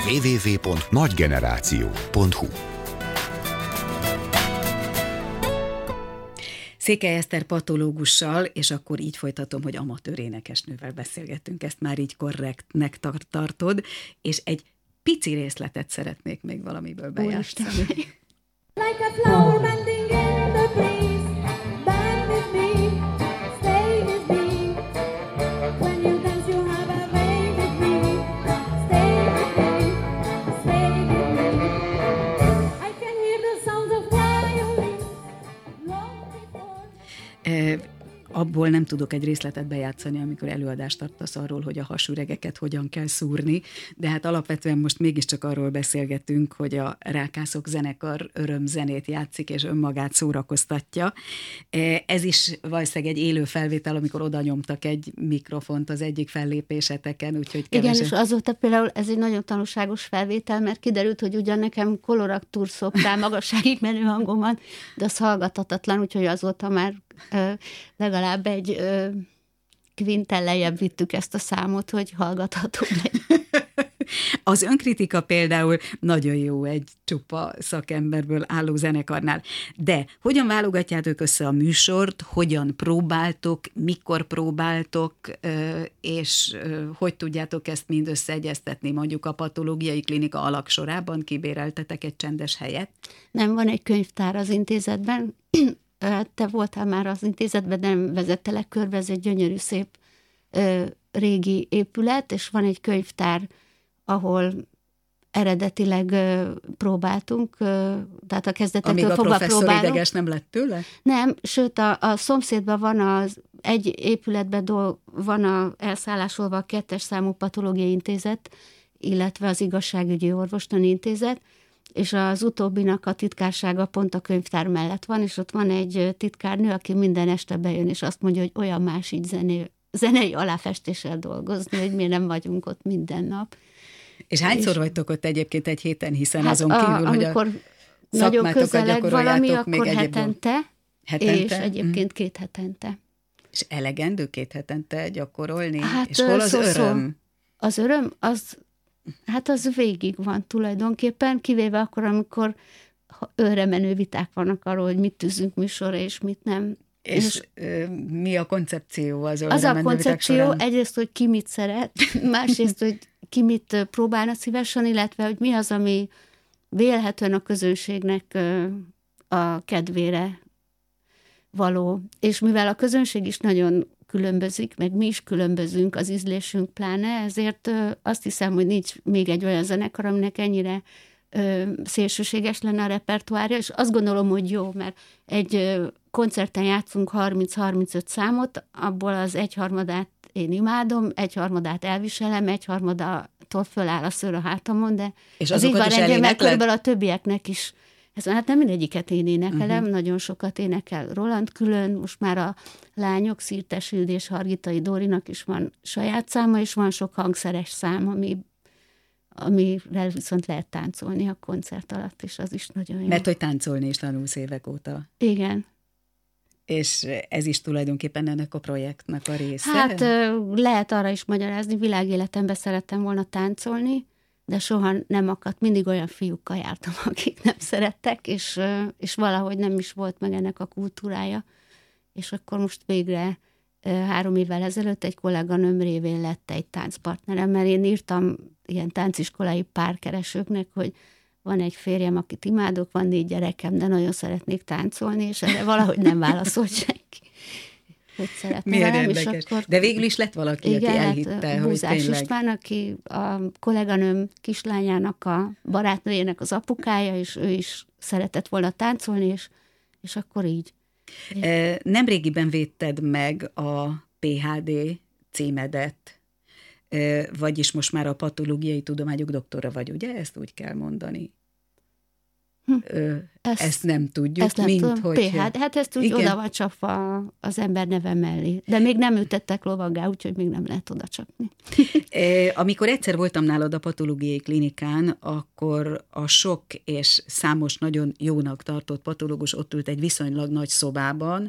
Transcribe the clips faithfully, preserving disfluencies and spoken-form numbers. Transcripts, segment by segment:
double-u double-u double-u pont nagygeneráció pont hu. Székely Eszter patológussal, és akkor így folytatom, hogy amatőr énekesnővel beszélgettünk, ezt már így korrektnek tartod, és egy pici részletet szeretnék még valamiből bejátszani. Like a flower bending in the breeze, bend with me, stay with me. When you dance you have a way with me, stay with me, stay with me. I can hear the sounds of violins long before. Abból nem tudok egy részletet bejátszani, amikor előadást tartasz arról, hogy a hasüregeket hogyan kell szúrni, de hát alapvetően most mégiscsak arról beszélgetünk, hogy a Rákászok zenekar örömzenét játszik, és önmagát szórakoztatja. Ez is valószínűleg egy élő felvétel, amikor oda nyomtak egy mikrofont az egyik fellépéseteken, úgyhogy kevesen... Igen, és azóta például ez egy nagyon tanulságos felvétel, mert kiderült, hogy ugyan nekem koloraktúr szokták magasságig menő hangom van, de az hallgathatatlan, úgyhogy azóta már ö, legalább egy ö, kvinttel lejjebb vittük ezt a számot, hogy hallgatható legyen. Az önkritika például nagyon jó egy csupa szakemberből álló zenekarnál. De hogyan válogatjátok össze a műsort, hogyan próbáltok, mikor próbáltok, és hogy tudjátok ezt mind összeegyeztetni? Mondjuk a patológiai klinika alaksorában kibéreltetek egy csendes helyet? Nem, van egy könyvtár az intézetben. Te voltál már az intézetben, de nem vezettelek körbe, ez egy gyönyörű, szép régi épület, és van egy könyvtár, ahol eredetileg próbáltunk, tehát a kezdetektől fogva próbálunk. Amíg a professzor ideges nem lett tőle? Nem, sőt a, a szomszédban van az, egy épületben do, van a elszállásolva a kettes számú patológiai intézet, illetve az igazságügyi orvostani intézet, és az utóbbinak a titkársága pont a könyvtár mellett van, és ott van egy titkárnő, aki minden este bejön, és azt mondja, hogy olyan más így zené, zenei aláfestéssel dolgozni, hogy mi nem vagyunk ott minden nap. És hányszor és vagytok ott egyébként egy héten, hiszen hát azon kívül, a, hogy amikor a nagyon közeleg valami, akkor hetente, hetente, és egyébként két hetente. És elegendő két hetente gyakorolni? Hát, és hol az szó, öröm? Az öröm, az, hát az végig van tulajdonképpen, kivéve akkor, amikor őre menő viták vannak arról, hogy mit tűzünk műsorra, és mit nem. És, és mi a koncepció az Az a koncepció, egyrészt, hogy ki mit szeret, másrészt, hogy ki mit próbálna szívesen, illetve, hogy mi az, ami vélhetően a közönségnek a kedvére való. És mivel a közönség is nagyon különbözik, meg mi is különbözünk, az ízlésünk pláne, ezért azt hiszem, hogy nincs még egy olyan zenekar, aminek ennyire szélsőséges lenne a repertoárja, és azt gondolom, hogy jó, mert egy koncerten játszunk harminc-harmincöt számot, abból az egyharmadát én imádom, egyharmadát elviselem, egyharmadától föláll a szőr a hátamon, de és az így van rendjén, mert körülbelül a többieknek is. Ez, hát nem mindegyiket én énekelem, uh-huh. nagyon sokat énekel Roland külön, most már a lányok, Szirtes Hildi és Hargitai Dórinak is van saját száma, és van sok hangszeres szám, ami amivel viszont lehet táncolni a koncert alatt, és az is nagyon jó. Mert hogy táncolni is tanulsz évek óta. Igen. És ez is tulajdonképpen ennek a projektnek a része? Hát lehet arra is magyarázni, világéletemben szerettem volna táncolni, de soha nem akadt, mindig olyan fiúkkal jártam, akik nem szerettek, és, és valahogy nem is volt meg ennek a kultúrája. És akkor most végre három évvel ezelőtt egy kolléganőm révén lett egy táncpartnerem, mert én írtam ilyen tánciskolai párkeresőknek, hogy van egy férjem, akit imádok, van négy gyerekem, de nagyon szeretnék táncolni, és erre valahogy nem válaszolt senki, hogy szeretne Milyen velem, érdekes. És akkor, de végül is lett valaki, igen, aki elhitte, hát, hogy Búzás tényleg... István, aki a kolléganőm kislányának a barátnőjének az apukája, és ő is szeretett volna táncolni, és, és akkor így. Nemrégiben védted meg a pé há dé címedet, vagyis most már a patológiai tudományok doktora vagy, ugye? Ezt úgy kell mondani. Hm. Ezt, ezt nem tudjuk. Ezt nem mint tudom. hogy... pé há dé, hát ezt úgy igen. oda van csapva az ember neve mellé. De még nem ütettek lovaggá, úgyhogy még nem lehet oda csapni. Amikor egyszer voltam nálad a patológiai klinikán, akkor a sok és számos nagyon jónak tartott patológus ott ült egy viszonylag nagy szobában,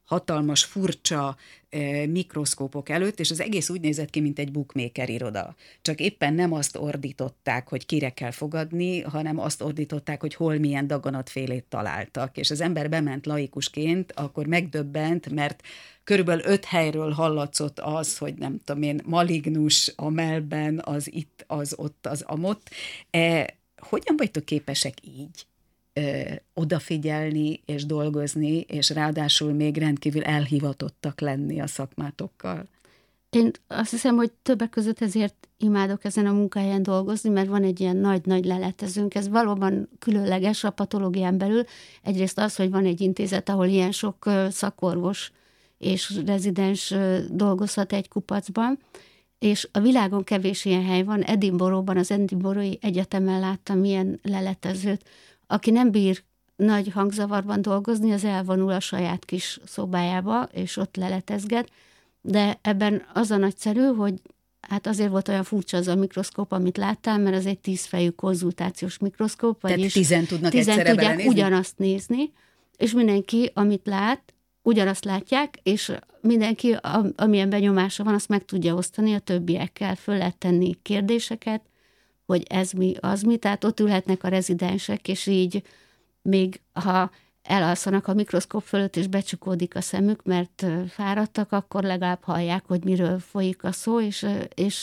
hatalmas, furcsa eh, mikroszkópok előtt, és az egész úgy nézett ki, mint egy bookmaker iroda. Csak éppen nem azt ordították, hogy kire kell fogadni, hanem azt ordították, hogy hol milyen daganatfélét találtak. És az ember bement laikusként, akkor megdöbbent, mert körülbelül öt helyről hallatszott az, hogy nem tudom én, malignus a mellben, az itt, az ott, az amott. Eh, hogyan vagytok képesek így ö, odafigyelni és dolgozni, és ráadásul még rendkívül elhivatottak lenni a szakmátokkal? Én azt hiszem, hogy többek között ezért imádok ezen a munkahelyen dolgozni, mert van egy ilyen nagy-nagy leletezőnk. Ez valóban különleges a patológián belül. Egyrészt az, hogy van egy intézet, ahol ilyen sok szakorvos és rezidens dolgozhat egy kupacban, és a világon kevés ilyen hely van. Edinburghban, az Edinburghi Egyetemen láttam ilyen leletezőt. Aki nem bír nagy hangzavarban dolgozni, az elvonul a saját kis szobájába, és ott leletezget. De ebben az a nagyszerű, hogy hát azért volt olyan furcsa az a mikroszkóp, amit láttál, mert az egy tízfejű konzultációs mikroszkóp. Tehát tizen tudnak tizen egyszerre tudják belenézni? ugyanazt nézni, és mindenki, amit lát, ugyanazt látják, és mindenki, amilyen benyomása van, azt meg tudja osztani a többiekkel, föl lehet tenni kérdéseket, hogy ez mi, az mi, tehát ott ülhetnek a rezidensek, és így még ha elalszanak a mikroszkóp fölött, és becsukódik a szemük, mert fáradtak, akkor legalább hallják, hogy miről folyik a szó, és... és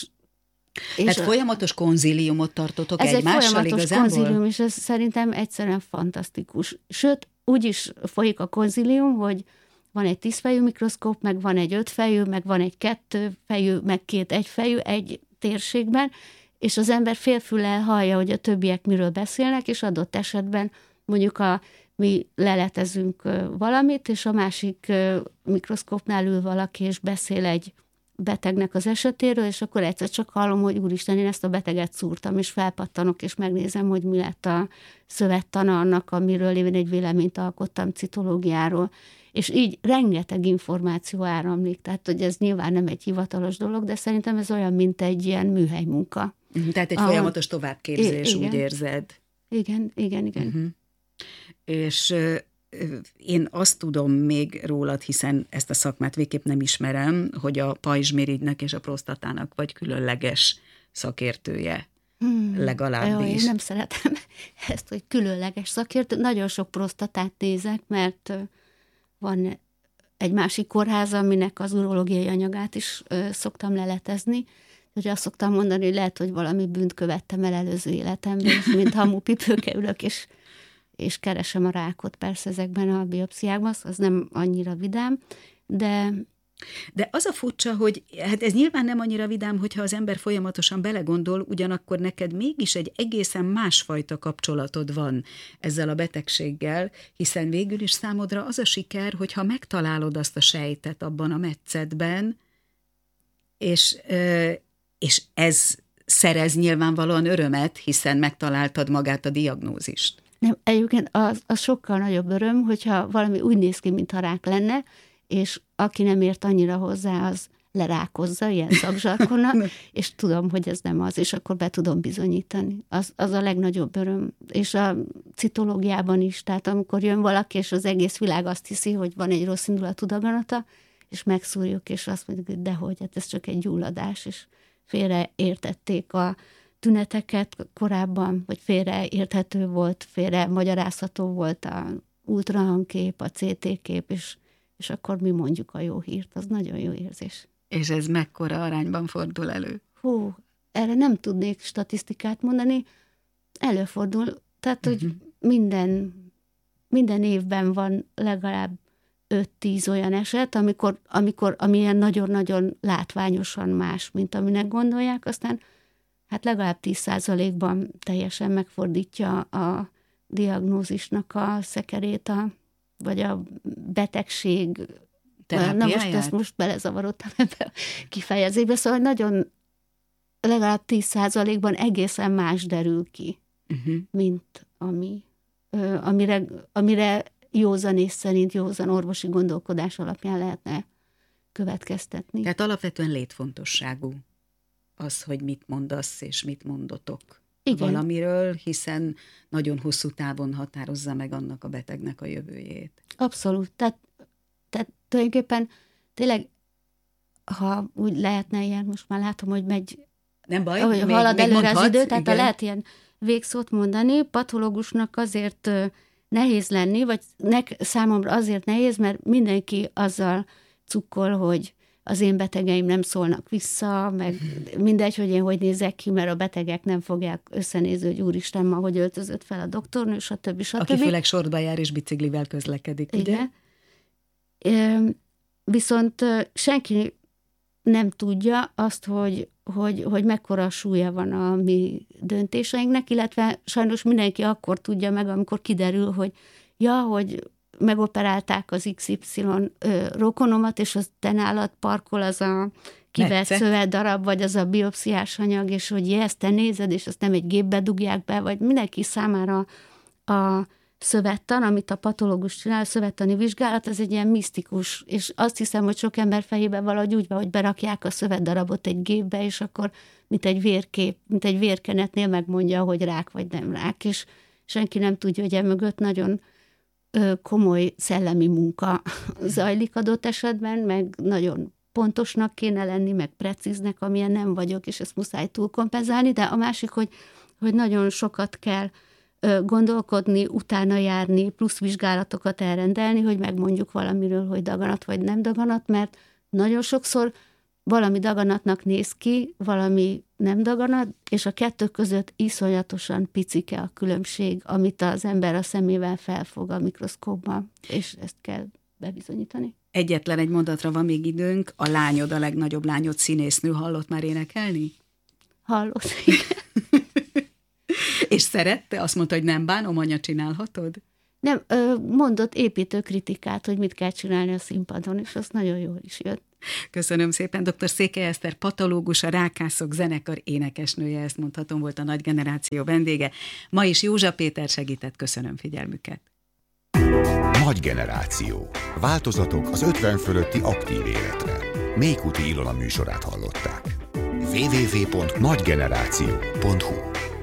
Tehát folyamatos konzíliumot tartotok ez egymással egy folyamatos igazából? konzílium, és ez szerintem egyszerűen fantasztikus. Sőt, úgy is folyik a konzílium, hogy van egy tízfejű mikroszkóp, meg van egy ötfejű, meg van egy kettőfejű, meg két egyfejű egy térségben, és az ember félfüllel hallja, hogy a többiek miről beszélnek, és adott esetben mondjuk a mi leletezünk valamit, és a másik mikroszkópnál ül valaki, és beszél egy betegnek az esetéről, és akkor egyszer csak hallom, hogy úristen, én ezt a beteget szúrtam, és felpattanok, és megnézem, hogy mi lett a szövettana annak, amiről én egy véleményt alkottam citológiáról. És így rengeteg információ áramlik, tehát hogy ez nyilván nem egy hivatalos dolog, de szerintem ez olyan, mint egy ilyen műhelymunka. Tehát egy Ahol... folyamatos továbbképzés, igen. úgy érzed. Igen, igen, igen. Uh-huh. És uh, én azt tudom még rólad, hiszen ezt a szakmát végképp nem ismerem, hogy a pajzsmirigynek és a prostatának vagy különleges szakértője. Hmm. Legalábbis. Jó, én nem szeretem ezt, hogy különleges szakértő. Nagyon sok prostatát nézek, mert van egy másik kórház, aminek az urológiai anyagát is ö, szoktam leletezni. Úgyhogy azt szoktam mondani, hogy lehet, hogy valami bűnt követtem el előző életemben, és mint hamupipőke ülök, és, és keresem a rákot persze ezekben a biopsziákban, az nem annyira vidám, de... De az a furcsa, hogy hát ez nyilván nem annyira vidám, hogyha az ember folyamatosan belegondol, ugyanakkor neked mégis egy egészen másfajta kapcsolatod van ezzel a betegséggel, hiszen végül is számodra az a siker, hogyha megtalálod azt a sejtet abban a metszetben, és, és ez szerez nyilvánvalóan örömet, hiszen megtaláltad magát a diagnózist. Nem, egyébként az, az sokkal nagyobb öröm, hogyha valami úgy néz ki, mintha rák lenne, és aki nem ért annyira hozzá, az lerákozza, ilyen szakzsarkonna, és tudom, hogy ez nem az, és akkor be tudom bizonyítani. Az, az a legnagyobb öröm. És a citológiában is, tehát amikor jön valaki, és az egész világ azt hiszi, hogy van egy rossz indulatú daganata, és megszúrjuk, és azt mondjuk, hogy dehogy, hát ez csak egy gyulladás, és félreértették a tüneteket korábban, vagy félreérthető volt, félre magyarázható volt a ultrahangkép, a cé té kép, és és akkor mi mondjuk a jó hírt, az nagyon jó érzés. És ez mekkora arányban fordul elő? Hú, erre nem tudnék statisztikát mondani, előfordul, tehát, hogy uh-huh. minden, minden évben van legalább öt-tíz olyan eset, amikor, amikor amilyen nagyon-nagyon látványosan más, mint aminek gondolják, aztán hát legalább tíz százalékban teljesen megfordítja a diagnózisnak a szekerét, a vagy a betegség, na most ezt most belezavarodtam ebbe a kifejezésbe, szóval nagyon legalább tíz százalékban egészen más derül ki, uh-huh. mint ami, amire, amire józanész szerint, józan orvosi gondolkodás alapján lehetne következtetni. Tehát alapvetően létfontosságú az, hogy mit mondasz és mit mondotok. Igen. Valamiről, hiszen nagyon hosszú távon határozza meg annak a betegnek a jövőjét. Abszolút. Tehát, tehát tulajdonképpen tényleg, ha úgy lehetne ilyen, most már látom, hogy megy, Nem baj, hogy még, halad még előre mondhatsz, az idő, tehát igen. ha lehet ilyen végszót mondani, patológusnak azért ö, nehéz lenni, vagy nek, számomra azért nehéz, mert mindenki azzal cukkol, hogy az én betegeim nem szólnak vissza, meg mindegy, hogy én hogy nézek ki, mert a betegek nem fogják összenézni, hogy úristen, ma hogy öltözött fel a doktornő, stb. stb. Aki főleg sorba jár és biciklivel közlekedik, ugye? Igen. Viszont senki nem tudja azt, hogy, hogy, hogy mekkora súlya van a mi döntéseinknek, illetve sajnos mindenki akkor tudja meg, amikor kiderül, hogy ja, hogy megoperálták az iksz ipszilon rokonomat, és az te nálad parkol az a kivett szövet darab, vagy az a biopsziás anyag, és hogy ezt te nézed, és azt nem egy gépbe dugják be, vagy mindenki számára a szövettan, amit a patológus csinál, a szövettani vizsgálat, az egy ilyen misztikus, és azt hiszem, hogy sok ember fejében valahogy úgy van, hogy berakják a szövetdarabot egy gépbe, és akkor mint egy vérkép, mint egy vérkenetnél megmondja, hogy rák vagy nem rák, és senki nem tudja, hogy emögött nagyon komoly szellemi munka zajlik adott esetben, meg nagyon pontosnak kéne lenni, meg precíznek, amilyen nem vagyok, és ezt muszáj túlkompenzálni, de a másik, hogy, hogy nagyon sokat kell gondolkodni, utána járni, plusz vizsgálatokat elrendelni, hogy megmondjuk valamiről, hogy daganat vagy nem daganat, mert nagyon sokszor valami daganatnak néz ki, valami nem daganat, és a kettő között iszonyatosan picike a különbség, amit az ember a szemével felfog a mikroszkópban, és ezt kell bebizonyítani. Egyetlen egy mondatra van még időnk. A lányod, a legnagyobb lányod, színésznő, hallott már énekelni? Hallott, igen. És szerette? Azt mondta, hogy nem bánom, anya, csinálhatod? Nem, mondott építő kritikát, hogy mit kell csinálni a színpadon, és az nagyon jól is jött. Köszönöm szépen. dr. Székely Eszter patológus, a Rákászok zenekar énekesnője, ezt mondhatom, volt a Nagy Generáció vendége. Ma is Józsa Péter segített, köszönöm figyelmüket. Nagy Generáció. Változatok az ötven fölötti aktív életre. Mékuti Ilona műsorát hallották. double-u double-u double-u pont nagygeneráció pont hu